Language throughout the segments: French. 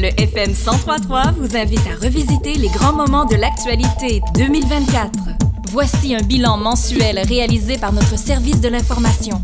Le FM 103.3 vous invite à revisiter les grands moments de l'actualité 2024. Voici un bilan mensuel réalisé par notre service de l'information.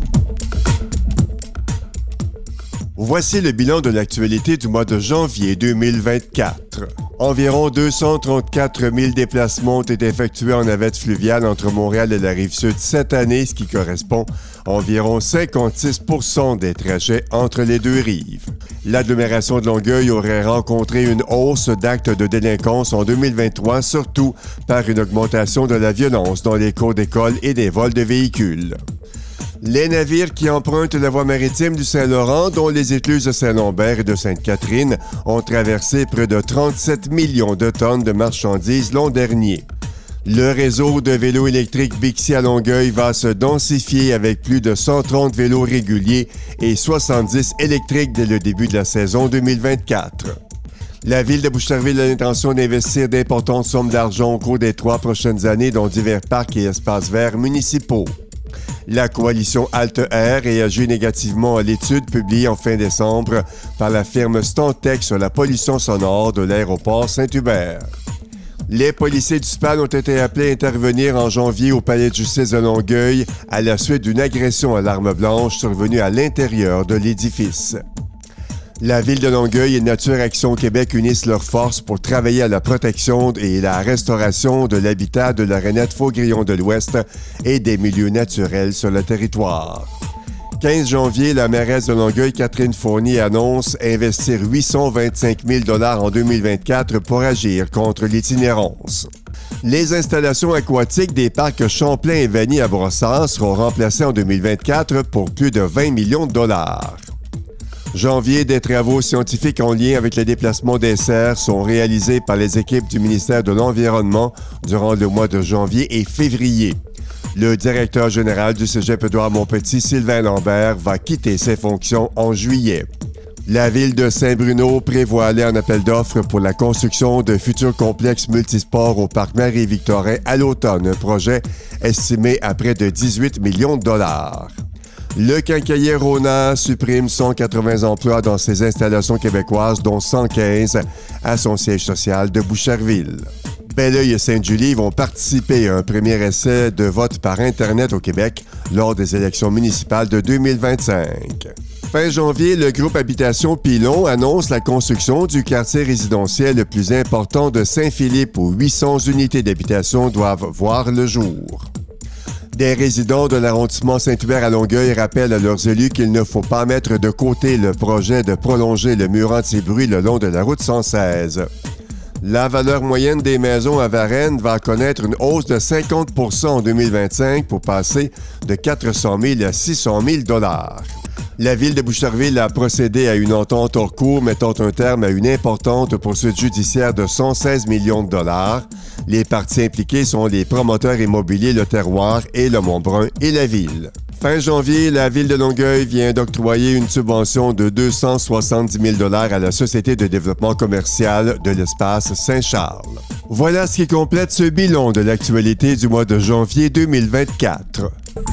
Voici le bilan de l'actualité du mois de janvier 2024. Environ 234 000 déplacements ont été effectués en navette fluviale entre Montréal et la Rive-Sud cette année, ce qui correspond à environ 56 % des trajets entre les deux rives. L'agglomération de Longueuil aurait rencontré une hausse d'actes de délinquance en 2023, surtout par une augmentation de la violence dans les cours d'école et des vols de véhicules. Les navires qui empruntent la voie maritime du Saint-Laurent, dont les écluses de Saint-Lambert et de Sainte-Catherine, ont traversé près de 37 millions de tonnes de marchandises l'an dernier. Le réseau de vélos électriques Bixi à Longueuil va se densifier avec plus de 130 vélos réguliers et 70 électriques dès le début de la saison 2024. La ville de Boucherville a l'intention d'investir d'importantes sommes d'argent au cours des 3 prochaines années dans divers parcs et espaces verts municipaux. La coalition Halte Air réagit négativement à l'étude publiée en fin décembre par la firme Stantec sur la pollution sonore de l'aéroport Saint-Hubert. Les policiers du SPAN ont été appelés à intervenir en janvier au palais de justice de Longueuil à la suite d'une agression à l'arme blanche survenue à l'intérieur de l'édifice. La Ville de Longueuil et Nature Action Québec unissent leurs forces pour travailler à la protection et la restauration de l'habitat de la rainette Faugrillon de l'Ouest et des milieux naturels sur le territoire. 15 janvier, la mairesse de Longueuil, Catherine Fournier, annonce investir 825 000 $ en 2024 pour agir contre l'itinérance. Les installations aquatiques des parcs Champlain et Vanier à Brossard seront remplacées en 2024 pour plus de 20 millions de dollars. Janvier, des travaux scientifiques en lien avec le déplacement des cerfs sont réalisés par les équipes du ministère de l'Environnement durant le mois de janvier et février. Le directeur général du Cégep Édouard-Montpetit, Sylvain Lambert, va quitter ses fonctions en juillet. La ville de Saint-Bruno prévoit aller en appel d'offres pour la construction de futurs complexes multisports au parc Marie-Victorin à l'automne, un projet estimé à près de 18 millions de dollars. Le quincailler Rona supprime 180 emplois dans ses installations québécoises, dont 115 à son siège social de Boucherville. Belleuil et Sainte-Julie vont participer à un premier essai de vote par Internet au Québec lors des élections municipales de 2025. Fin janvier, le groupe Habitation Pilon annonce la construction du quartier résidentiel le plus important de Saint-Philippe où 800 unités d'habitation doivent voir le jour. Des résidents de l'arrondissement Saint-Hubert à Longueuil rappellent à leurs élus qu'il ne faut pas mettre de côté le projet de prolonger le mur anti-bruit le long de la route 116. La valeur moyenne des maisons à Varennes va connaître une hausse de 50 % en 2025 pour passer de 400 000 à 600 000 $. La ville de Boucherville a procédé à une entente hors cours mettant un terme à une importante poursuite judiciaire de 116 millions de $. Les parties impliquées sont les promoteurs immobiliers Le Terroir et Le Mont-Brun et la ville. Fin janvier, la ville de Longueuil vient d'octroyer une subvention de 270 000 $ à la Société de développement commercial de l'espace Saint-Charles. Voilà ce qui complète ce bilan de l'actualité du mois de janvier 2024.